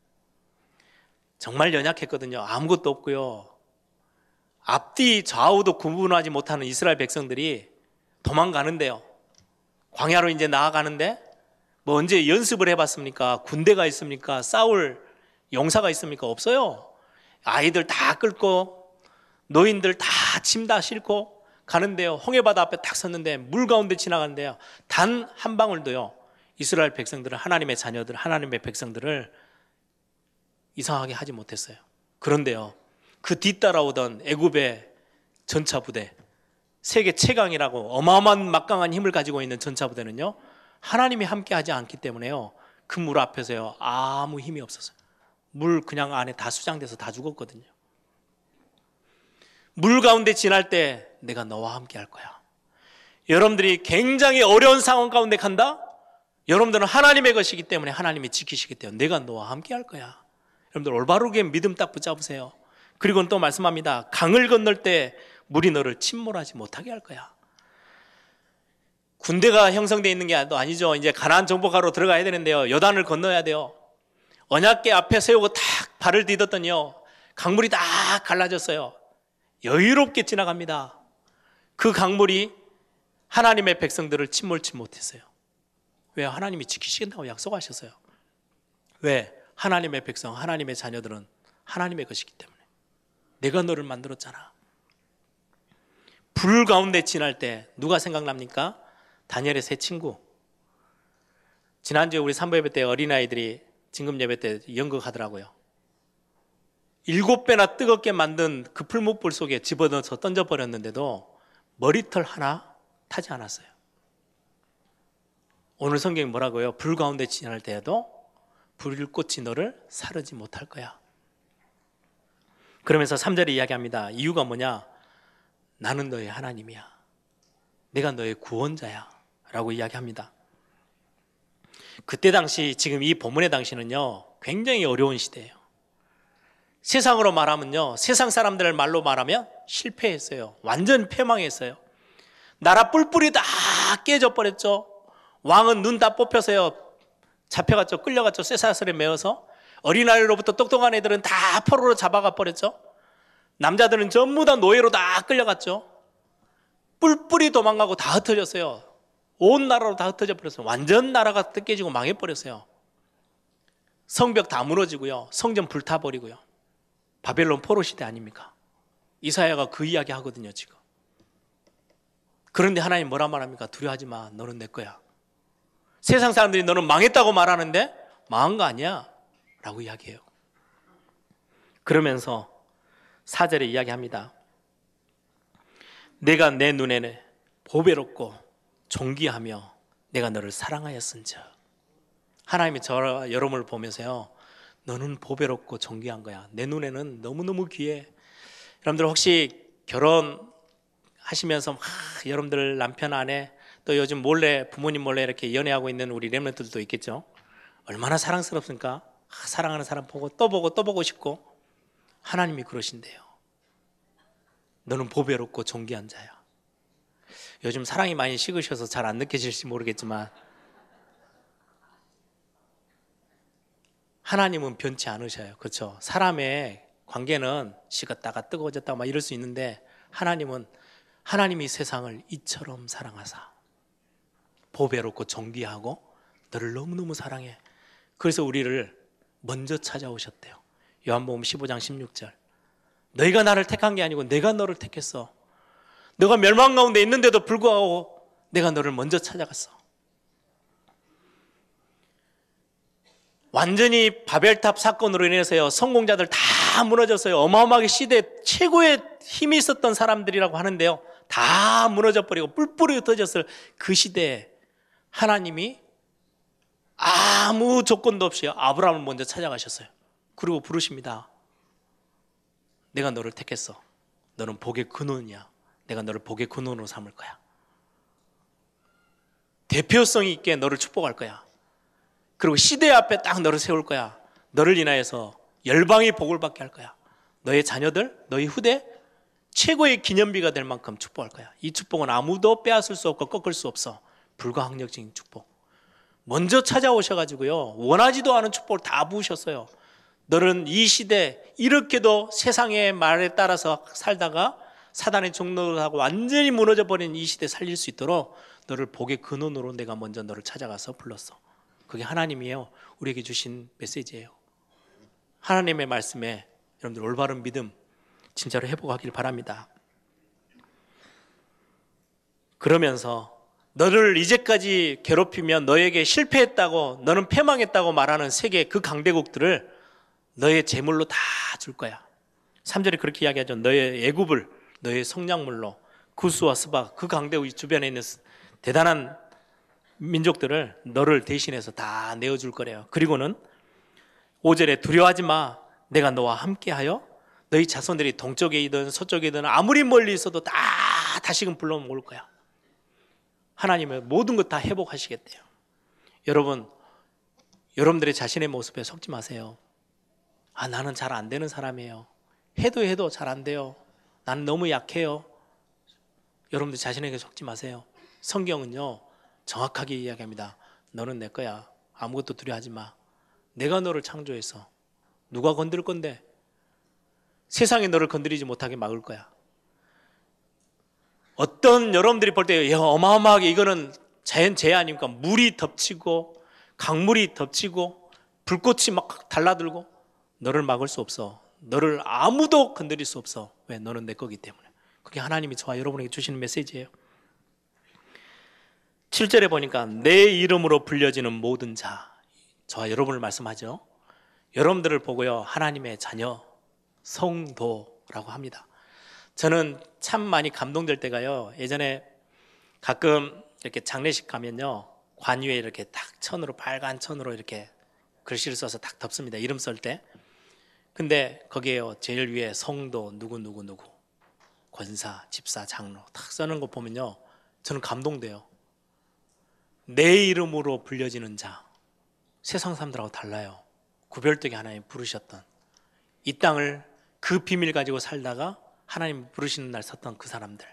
B: 정말 연약했거든요. 아무것도 없고요. 앞뒤 좌우도 구분하지 못하는 이스라엘 백성들이 도망가는데요. 광야로 이제 나아가는데 뭐 언제 연습을 해봤습니까? 군대가 있습니까? 싸울 용사가 있습니까? 없어요. 아이들 다 끌고 노인들 다 짐 다 싣고 가는데요, 홍해바다 앞에 딱 섰는데 물 가운데 지나가는데요, 단 한 방울도요 이스라엘 백성들은, 하나님의 자녀들, 하나님의 백성들을 이상하게 하지 못했어요. 그런데요, 그 뒤따라오던 애굽의 전차 부대, 세계 최강이라고 어마어마한 막강한 힘을 가지고 있는 전차 부대는요, 하나님이 함께 하지 않기 때문에요, 그 물 앞에서요 아무 힘이 없었어요. 물 그냥 안에 다 수장돼서 다 죽었거든요. 물 가운데 지날 때 내가 너와 함께 할 거야. 여러분들이 굉장히 어려운 상황 가운데 간다? 여러분들은 하나님의 것이기 때문에 하나님이 지키시기 때문에 내가 너와 함께 할 거야. 여러분들 올바르게 믿음 딱 붙잡으세요. 그리고는 또 말씀합니다. 강을 건널 때 물이 너를 침몰하지 못하게 할 거야. 군대가 형성되어 있는 게 아니죠. 이제 가나안 정복하러 들어가야 되는데요. 요단을 건너야 돼요. 언약궤 앞에 세우고 탁 발을 디뎠더니요, 강물이 다 갈라졌어요. 여유롭게 지나갑니다. 그 강물이 하나님의 백성들을 침몰치 못했어요. 왜? 하나님이 지키신다고 약속하셨어요. 왜? 하나님의 백성, 하나님의 자녀들은 하나님의 것이기 때문에. 내가 너를 만들었잖아. 불 가운데 지날 때 누가 생각납니까? 다니엘의 세 친구. 지난주에 우리 삼부 예배 때 어린아이들이 진금 예배 때 연극하더라고요. 일곱 배나 뜨겁게 만든 그 풀무불 속에 집어넣어서 던져버렸는데도 머리털 하나 타지 않았어요. 오늘 성경이 뭐라고요? 불 가운데 지날 때에도 불꽃이 너를 사르지 못할 거야. 그러면서 삼 절에 이야기합니다. 이유가 뭐냐? 나는 너의 하나님이야. 내가 너의 구원자야 라고 이야기합니다. 그때 당시, 지금 이 본문의 당시는요, 굉장히 어려운 시대예요. 세상으로 말하면요, 세상 사람들 말로 말하면 실패했어요. 완전 패망했어요. 나라 뿔뿔이 다 깨져버렸죠. 왕은 눈 다 뽑혀서요, 잡혀갔죠. 끌려갔죠. 쇠사슬에 매어서. 어린아이로부터 똑똑한 애들은 다 포로로 잡아가 버렸죠. 남자들은 전부 다 노예로 다 끌려갔죠. 뿔뿔이 도망가고 다 흩어졌어요. 온 나라로 다 흩어져 버렸어요. 완전 나라가 깨지고 망해버렸어요. 성벽 다 무너지고요, 성전 불타버리고요. 바벨론 포로 시대 아닙니까? 이사야가 그 이야기 하거든요 지금. 그런데 하나님 뭐라 말합니까? 두려워하지 마, 너는 내 거야. 세상 사람들이 너는 망했다고 말하는데 망한 거 아니야 라고 이야기해요. 그러면서 사 절에 이야기합니다. 내가 내 눈에는 보배롭고 존귀하며 내가 너를 사랑하였은즉. 하나님이 저와 여러분을 보면서요, 너는 보배롭고 존귀한 거야. 내 눈에는 너무너무 귀해. 여러분들 혹시 결혼하시면서 막 여러분들 남편 아내, 또 요즘 몰래 부모님 몰래 이렇게 연애하고 있는 우리 렘넌트들도 있겠죠. 얼마나 사랑스럽습니까? 아, 사랑하는 사람 보고 또 보고 또 보고 싶고. 하나님이 그러신대요. 너는 보배롭고 존귀한 자야. 요즘 사랑이 많이 식으셔서 잘 안 느껴질지 모르겠지만 하나님은 변치 않으셔요. 그렇죠? 사람의 관계는 식었다가 뜨거워졌다가 막 이럴 수 있는데 하나님은, 하나님이 세상을 이처럼 사랑하사 보배롭고 존귀하고 너를 너무너무 사랑해. 그래서 우리를 먼저 찾아오셨대요. 요한복음 십오 장 십육 절. 너희가 나를 택한 게 아니고 내가 너를 택했어. 너가 멸망 가운데 있는데도 불구하고 내가 너를 먼저 찾아갔어. 완전히 바벨탑 사건으로 인해서요, 성공자들 다 무너졌어요. 어마어마하게 시대 최고의 힘이 있었던 사람들이라고 하는데요, 다 무너져 버리고 뿔뿔이 흩어졌을 그 시대에 하나님이 아무 조건도 없이 아브라함을 먼저 찾아가셨어요. 그리고 부르십니다. 내가 너를 택했어. 너는 복의 근원이야. 내가 너를 복의 근원으로 삼을 거야. 대표성 있게 너를 축복할 거야. 그리고 시대 앞에 딱 너를 세울 거야. 너를 인하여서 열방이 복을 받게 할 거야. 너의 자녀들, 너희 후대 최고의 기념비가 될 만큼 축복할 거야. 이 축복은 아무도 빼앗을 수 없고 꺾을 수 없어. 불가항력적인 축복. 먼저 찾아오셔가지고요, 원하지도 않은 축복을 다 부으셨어요. 너는 이 시대 이렇게도 세상의 말에 따라서 살다가 사단의 종노릇을 하고 완전히 무너져 버린 이 시대 살릴 수 있도록 너를 복의 근원으로 내가 먼저 너를 찾아가서 불렀어. 그게 하나님이에요. 우리에게 주신 메시지예요. 하나님의 말씀에 여러분들 올바른 믿음 진짜로 회복하길 바랍니다. 그러면서 너를 이제까지 괴롭히며 너에게 실패했다고, 너는 패망했다고 말하는 세계 그 강대국들을 너의 재물로 다 줄 거야. 삼 절에 그렇게 이야기하죠. 너의 애굽을 너의 성량물로, 구스와 스바 그 강대국 주변에 있는 대단한 민족들을 너를 대신해서 다 내어줄 거래요. 그리고는 오 절에 두려워하지 마, 내가 너와 함께하여 너희 자손들이 동쪽에 있든 서쪽에 있든 아무리 멀리 있어도 다 다시금 불러올 거야. 하나님은 모든 것 다 회복하시겠대요. 여러분, 여러분들의 자신의 모습에 속지 마세요. 아, 나는 잘 안 되는 사람이에요. 해도 해도 잘 안 돼요. 나는 너무 약해요. 여러분들 자신에게 속지 마세요. 성경은요, 정확하게 이야기합니다. 너는 내 거야. 아무것도 두려워하지 마. 내가 너를 창조해서 누가 건들 건데? 세상이 너를 건드리지 못하게 막을 거야. 어떤 여러분들이 볼 때 어마어마하게 이거는 자연재해 아닙니까? 물이 덮치고 강물이 덮치고 불꽃이 막 달라들고 너를 막을 수 없어. 너를 아무도 건드릴 수 없어. 왜? 너는 내 거기 때문에. 그게 하나님이 저와 여러분에게 주시는 메시지예요. 칠 절에 보니까 내 이름으로 불려지는 모든 자, 저와 여러분을 말씀하죠. 여러분들을 보고요, 하나님의 자녀, 성도라고 합니다. 저는 참 많이 감동될 때가요, 예전에 가끔 이렇게 장례식 가면요, 관 위에 이렇게 탁 천으로, 빨간 천으로 이렇게 글씨를 써서 탁 덮습니다. 이름 쓸 때. 근데 거기에요, 제일 위에 성도 누구 누구 누구, 권사, 집사, 장로 탁 써는 거 보면요, 저는 감동돼요. 내 이름으로 불려지는 자, 세상 사람들하고 달라요. 구별되게 하나님 부르셨던, 이 땅을 그 비밀 가지고 살다가 하나님 부르시는 날 섰던 그 사람들.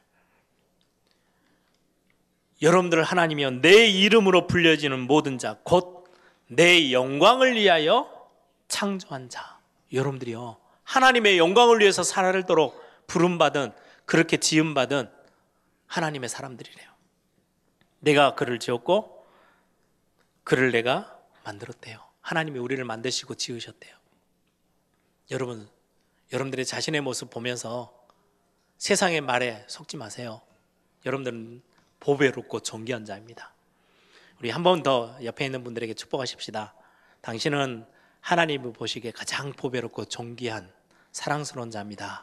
B: 여러분들 하나님이여 내 이름으로 불려지는 모든 자, 곧 내 영광을 위하여 창조한 자. 여러분들이요, 하나님의 영광을 위해서 살도록 부름받은, 그렇게 지음받은 하나님의 사람들이래요. 내가 그를 지었고 그를 내가 만들었대요. 하나님이 우리를 만드시고 지으셨대요. 여러분, 여러분들의 자신의 모습 보면서 세상의 말에 속지 마세요. 여러분들은 보배롭고 존귀한 자입니다. 우리 한 번 더 옆에 있는 분들에게 축복하십시다. 당신은 하나님이 보시기에 가장 보배롭고 존귀한 사랑스러운 자입니다.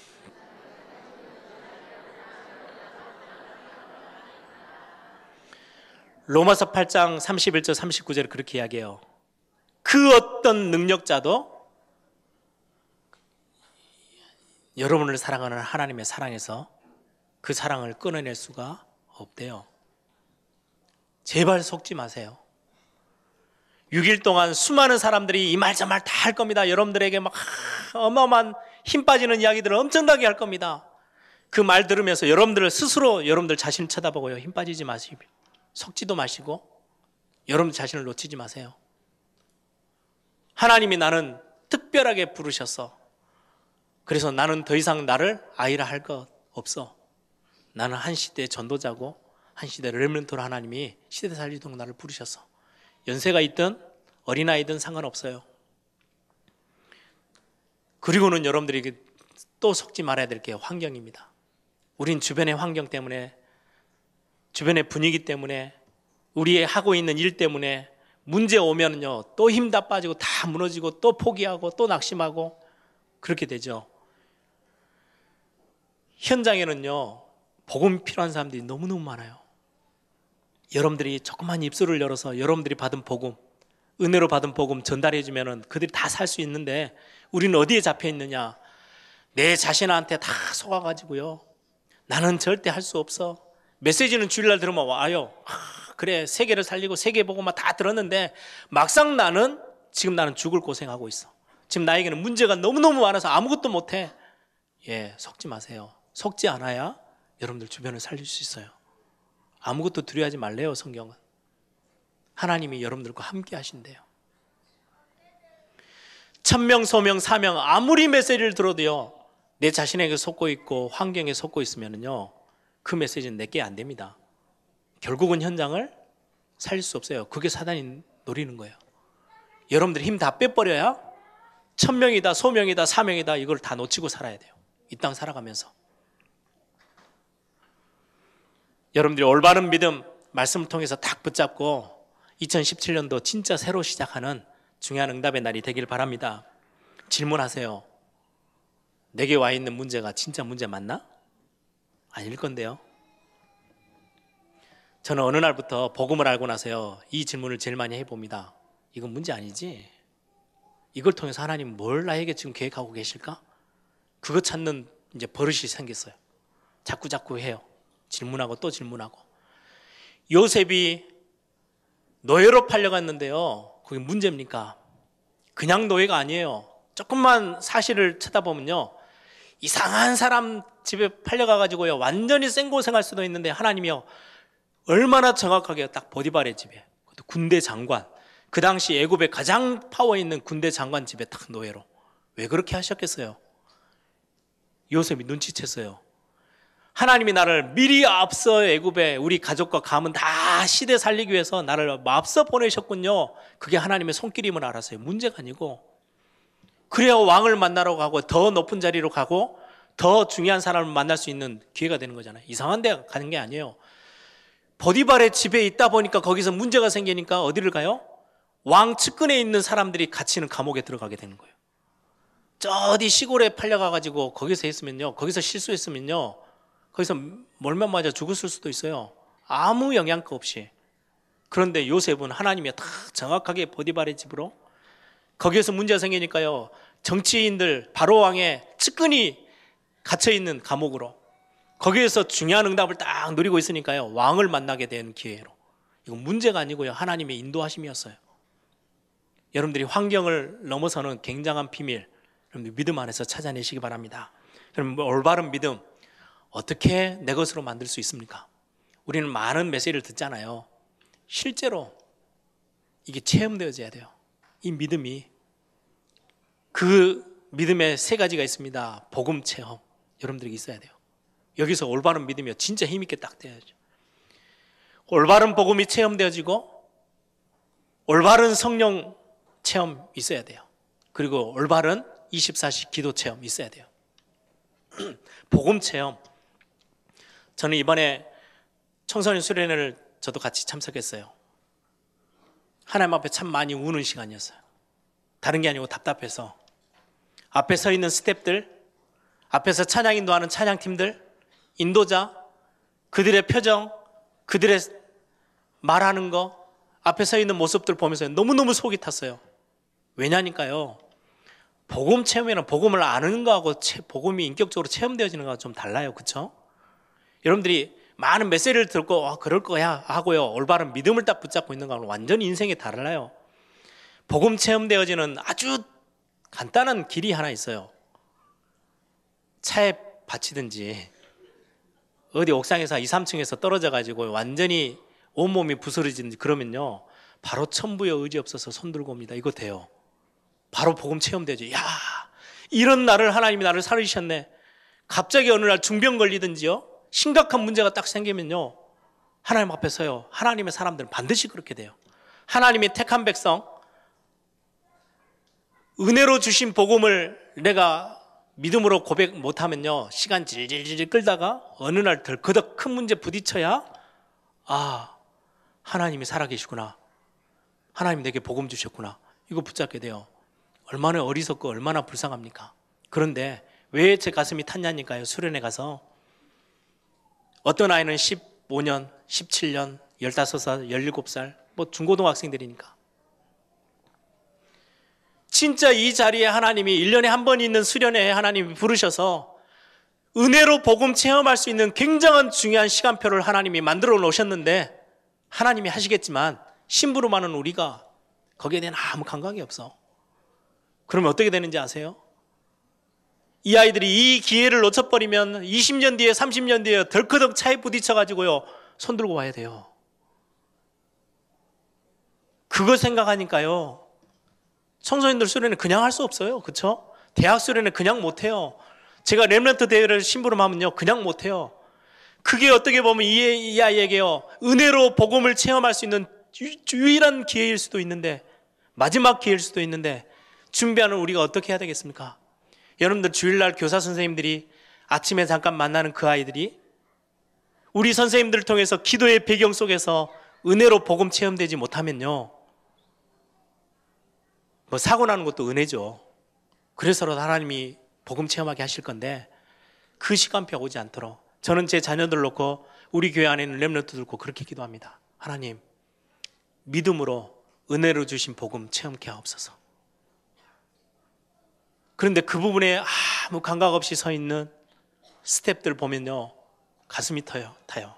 B: 로마서 팔 장 삼십일 절 삼십구 절에 그렇게 이야기해요. 그 어떤 능력자도 여러분을 사랑하는 하나님의 사랑에서 그 사랑을 끊어낼 수가 없대요. 제발 속지 마세요. 육 일 동안 수많은 사람들이 이 말 저 말 다 할 겁니다. 여러분들에게 막 어마어마한 힘 빠지는 이야기들을 엄청나게 할 겁니다. 그 말 들으면서 여러분들 스스로 여러분들 자신을 쳐다보고요, 힘 빠지지 마시고 속지도 마시고 여러분 자신을 놓치지 마세요. 하나님이 나는 특별하게 부르셨어. 그래서 나는 더 이상 나를 아이라 할 것 없어. 나는 한 시대의 전도자고 한 시대의 렘넌트로 하나님이 시대 살리도록 나를 부르셨어. 연세가 있든 어린아이든 상관없어요. 그리고는 여러분들이 또 속지 말아야 될 게 환경입니다. 우린 주변의 환경 때문에, 주변의 분위기 때문에, 우리의 하고 있는 일 때문에 문제 오면요, 또 힘 다 빠지고 다 무너지고 또 포기하고 또 낙심하고 그렇게 되죠. 현장에는요, 복음 필요한 사람들이 너무너무 많아요. 여러분들이 조그만 입술을 열어서 여러분들이 받은 복음, 은혜로 받은 복음 전달해 주면은 그들이 다 살 수 있는데 우리는 어디에 잡혀 있느냐? 내 자신한테 다 속아가지고요, 나는 절대 할 수 없어. 메시지는 주일날 들으면 와요. 아, 그래, 세계를 살리고 세계 복음만 다 들었는데 막상 나는 지금 나는 죽을 고생하고 있어. 지금 나에게는 문제가 너무너무 많아서 아무것도 못해. 예, 속지 마세요. 속지 않아야 여러분들 주변을 살릴 수 있어요. 아무것도 두려워하지 말래요. 성경은 하나님이 여러분들과 함께 하신대요. 천명, 소명, 사명 아무리 메시지를 들어도요, 내 자신에게 속고 있고 환경에 속고 있으면요, 그 메시지는 내게 안 됩니다. 결국은 현장을 살릴 수 없어요. 그게 사단이 노리는 거예요. 여러분들이 힘 다 빼버려야 천명이다, 소명이다, 사명이다 이걸 다 놓치고 살아야 돼요. 이 땅 살아가면서. 여러분들이 올바른 믿음, 말씀을 통해서 딱 붙잡고 이천십칠 년도 진짜 새로 시작하는 중요한 응답의 날이 되길 바랍니다. 질문하세요. 내게 와 있는 문제가 진짜 문제 맞나? 아닐 건데요. 저는 어느 날부터 복음을 알고 나서요, 이 질문을 제일 많이 해봅니다. 이건 문제 아니지? 이걸 통해서 하나님 뭘 나에게 지금 계획하고 계실까? 그거 찾는 이제 버릇이 생겼어요. 자꾸 자꾸 해요. 질문하고 또 질문하고. 요셉이 노예로 팔려갔는데요. 그게 문제입니까? 그냥 노예가 아니에요. 조금만 사실을 쳐다보면요, 이상한 사람 집에 팔려가가지고요, 완전히 생고생할 수도 있는데 하나님이요, 얼마나 정확하게 딱 보디발의 집에, 군대 장관, 그 당시 애굽에 가장 파워 있는 군대 장관 집에 딱 노예로. 왜 그렇게 하셨겠어요? 요셉이 눈치챘어요. 하나님이 나를 미리 앞서 애굽에 우리 가족과 가문 다 시대 살리기 위해서 나를 앞서 보내셨군요. 그게 하나님의 손길임을 알았어요. 문제가 아니고, 그래야 왕을 만나러 가고 더 높은 자리로 가고 더 중요한 사람을 만날 수 있는 기회가 되는 거잖아요. 이상한 데 가는 게 아니에요. 보디발의 집에 있다 보니까 거기서 문제가 생기니까 어디를 가요? 왕 측근에 있는 사람들이 갇히는 감옥에 들어가게 되는 거예요. 저 어디 시골에 팔려가가지고 거기서 했으면요, 거기서 실수했으면요, 거기서 몰면 맞아 죽었을 수도 있어요. 아무 영향가 없이. 그런데 요셉은 하나님이 다 정확하게 보디발의 집으로, 거기에서 문제가 생기니까요, 정치인들 바로 왕의 측근이 갇혀있는 감옥으로, 거기에서 중요한 응답을 딱 누리고 있으니까요, 왕을 만나게 된 기회로. 이건 문제가 아니고요, 하나님의 인도하심이었어요. 여러분들이 환경을 넘어서는 굉장한 비밀, 여러분들 믿음 안에서 찾아내시기 바랍니다. 그럼 올바른 믿음 어떻게 내 것으로 만들 수 있습니까? 우리는 많은 메시지를 듣잖아요. 실제로 이게 체험되어져야 돼요. 이 믿음이, 그 믿음의 세 가지가 있습니다. 복음 체험, 여러분들에게 있어야 돼요. 여기서 올바른 믿음이 진짜 힘있게 딱 되어야죠. 올바른 복음이 체험되어지고 올바른 성령 체험 있어야 돼요. 그리고 올바른 이십사 시 기도 체험 있어야 돼요. 복음 체험, 저는 이번에 청소년 수련회를 저도 같이 참석했어요. 하나님 앞에 참 많이 우는 시간이었어요. 다른 게 아니고 답답해서. 앞에 서 있는 스태프들, 앞에서 찬양 인도하는 찬양팀들, 인도자, 그들의 표정, 그들의 말하는 거, 앞에 서 있는 모습들 보면서 너무너무 속이 탔어요. 왜냐니까요, 복음 체험에는 복음을 아는 거하고 복음이 인격적으로 체험되어지는 거하고 좀 달라요. 그렇죠? 여러분들이 많은 메시지를 듣고 아, 그럴 거야 하고요, 올바른 믿음을 딱 붙잡고 있는 거하고는 완전히 인생이 달라요. 복음 체험되어지는 아주 간단한 길이 하나 있어요. 차에 받치든지 어디 옥상에서 이, 삼 층에서 떨어져 가지고 완전히 온몸이 부스러지든지 그러면요, 바로 천부의 의지 없어서 손 들고 옵니다. 이거 돼요. 바로 복음 체험되죠. 야, 이런 나를 하나님이 나를 살리셨네. 갑자기 어느 날 중병 걸리든지요, 심각한 문제가 딱 생기면요, 하나님 앞에 서요, 하나님의 사람들은 반드시 그렇게 돼요. 하나님의 택한 백성, 은혜로 주신 복음을 내가 믿음으로 고백 못하면요, 시간 질질질 끌다가 어느 날 덜커덕 큰 문제 부딪혀야, 아, 하나님이 살아계시구나, 하나님 내게 복음 주셨구나, 이거 붙잡게 돼요. 얼마나 어리석고 얼마나 불쌍합니까? 그런데 왜 제 가슴이 탔냐니까요. 수련회 가서 어떤 아이는 십오 년, 십칠 년, 열다섯 살, 열일곱 살, 뭐 중고등학생들이니까. 진짜 이 자리에 하나님이 일 년에 한 번 있는 수련회에 하나님이 부르셔서 은혜로 복음 체험할 수 있는 굉장한 중요한 시간표를 하나님이 만들어 놓으셨는데, 하나님이 하시겠지만 심부름하는 우리가 거기에 대한 아무 감각이 없어. 그러면 어떻게 되는지 아세요? 이 아이들이 이 기회를 놓쳐버리면 이십 년 뒤에, 삼십 년 뒤에 덜커덕 차에 부딪혀가지고요, 손 들고 와야 돼요. 그거 생각하니까요, 청소년들 수련회 그냥 할 수 없어요. 그렇죠? 대학 수련회 그냥 못해요. 제가 렘넌트 대회를 심부름하면요, 그냥 못해요. 그게 어떻게 보면 이, 이 아이에게요, 은혜로 복음을 체험할 수 있는 유, 유일한 기회일 수도 있는데, 마지막 기회일 수도 있는데, 준비하는 우리가 어떻게 해야 되겠습니까? 여러분들 주일날 교사 선생님들이 아침에 잠깐 만나는 그 아이들이 우리 선생님들을 통해서 기도의 배경 속에서 은혜로 복음 체험되지 못하면요, 뭐 사고 나는 것도 은혜죠. 그래서라도 하나님이 복음 체험하게 하실 건데, 그 시간표가 오지 않도록 저는 제 자녀들 놓고 우리 교회 안에 있는 렘넌트 놓고 그렇게 기도합니다. 하나님, 믿음으로 은혜로 주신 복음 체험케 하옵소서. 그런데 그 부분에 아무 감각 없이 서 있는 스태프들 보면요, 가슴이 터요, 타요.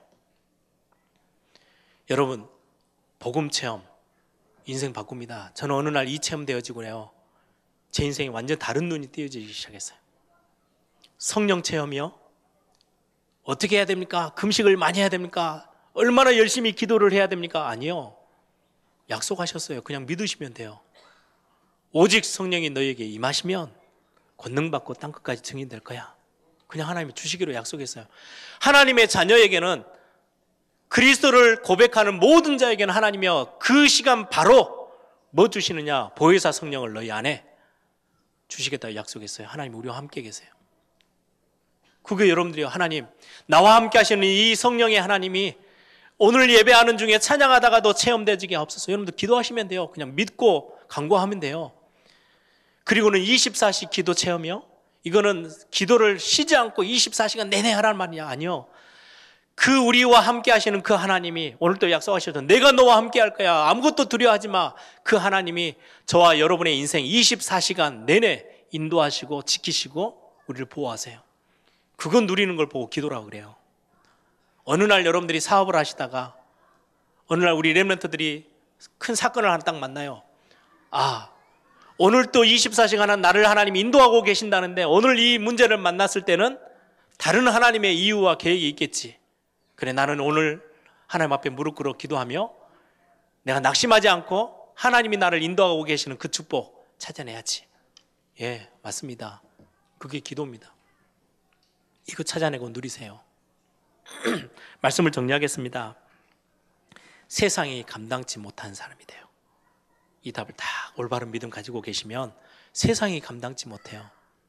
B: 여러분, 복음 체험 인생 바꿉니다. 저는 어느 날 이 체험 되어지고 그래요. 제 인생이 완전 다른 눈이 띄어지기 시작했어요. 성령 체험이요? 어떻게 해야 됩니까? 금식을 많이 해야 됩니까? 얼마나 열심히 기도를 해야 됩니까? 아니요. 약속하셨어요. 그냥 믿으시면 돼요. 오직 성령이 너희에게 임하시면 권능받고 땅끝까지 증인될 거야. 그냥 하나님이 주시기로 약속했어요. 하나님의 자녀에게는, 그리스도를 고백하는 모든 자에게는 하나님이요, 그 시간 바로 뭐 주시느냐? 보혜사 성령을 너희 안에 주시겠다고 약속했어요. 하나님 우리와 함께 계세요. 그게 여러분들이요, 하나님 나와 함께 하시는 이 성령의 하나님이 오늘 예배하는 중에 찬양하다가도 체험되지게 하옵소서. 여러분들 기도하시면 돼요. 그냥 믿고 간구하면 돼요. 그리고는 이십사 시 기도 체험이요, 이거는 기도를 쉬지 않고 이십사 시간 내내 하라는 말이냐? 아니요. 그 우리와 함께 하시는 그 하나님이 오늘도 약속하셔서 내가 너와 함께 할 거야, 아무것도 두려워하지 마. 그 하나님이 저와 여러분의 인생 이십사 시간 내내 인도하시고 지키시고 우리를 보호하세요. 그건 누리는 걸 보고 기도라고 그래요. 어느 날 여러분들이 사업을 하시다가 어느 날 우리 렘넌트들이 큰 사건을 하나 딱 만나요. 아, 오늘 또 이십사 시간 나를 하나님이 인도하고 계신다는데 오늘 이 문제를 만났을 때는 다른 하나님의 이유와 계획이 있겠지. 그래, 나는 오늘 하나님 앞에 무릎 꿇어 기도하며 내가 낙심하지 않고 하나님이 나를 인도하고 계시는 그 축복 찾아내야지. 예, 맞습니다. 그게 기도입니다. 이거 찾아내고 누리세요. 말씀을 정리하겠습니다. 세상이 감당치 못한 사람이 돼요. 이 답을 다 올바른 믿음 가지고 계시면 세상이 감당치 못해요.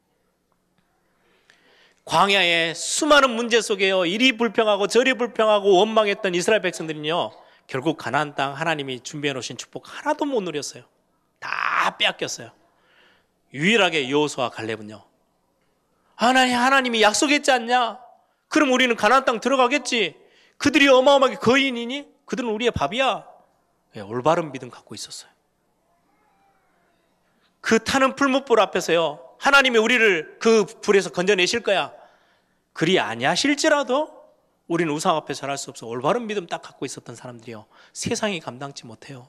B: 광야의 수많은 문제 속에요, 이리 불평하고 저리 불평하고 원망했던 이스라엘 백성들은요, 결국 가나안 땅 하나님이 준비해 놓으신 축복 하나도 못 누렸어요. 다 빼앗겼어요. 유일하게 여호수아와 갈렙은요, 하나님, 하나님이 약속했지 않냐? 그럼 우리는 가나안 땅 들어가겠지. 그들이 어마어마하게 거인이니? 그들은 우리의 밥이야. 네, 올바른 믿음 갖고 있었어요. 그 타는 풀무불 앞에서요, 하나님이 우리를 그 불에서 건져내실 거야. 그리 아니하실지라도 우리는 우상 앞에 절할 수 없어. 올바른 믿음 딱 갖고 있었던 사람들이요, 세상이 감당치 못해요.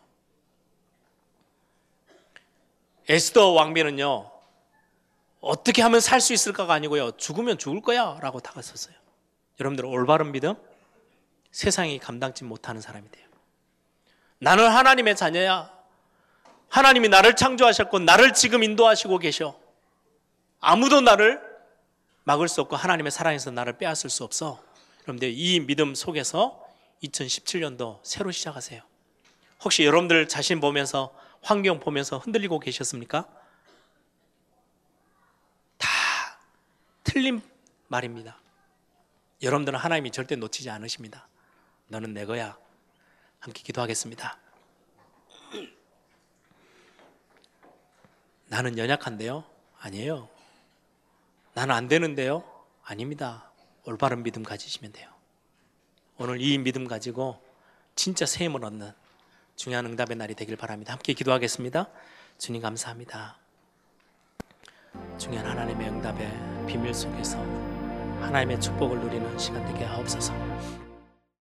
B: 에스더 왕비는요, 어떻게 하면 살 수 있을까가 아니고요, 죽으면 죽을 거야 라고 다가섰어요. 여러분들, 올바른 믿음, 세상이 감당치 못하는 사람이 돼요. 나는 하나님의 자녀야. 하나님이 나를 창조하셨고 나를 지금 인도하시고 계셔. 아무도 나를 막을 수 없고 하나님의 사랑에서 나를 빼앗을 수 없어. 여러분들, 이 믿음 속에서 이천십칠 년도 새로 시작하세요. 혹시 여러분들 자신 보면서, 환경 보면서 흔들리고 계셨습니까? 다 틀린 말입니다. 여러분들은 하나님이 절대 놓치지 않으십니다. 너는 내 거야. 함께 기도하겠습니다. 나는 연약한데요? 아니에요. 나는 안 되는데요? 아닙니다. 올바른 믿음 가지시면 돼요. 오늘 이 믿음 가지고 진짜 새 힘을 얻는 중요한 응답의 날이 되길 바랍니다. 함께 기도하겠습니다. 주님 감사합니다. 중요한 하나님의 응답의 비밀 속에서 하나님의 축복을 누리는 시간 되게 하옵소서.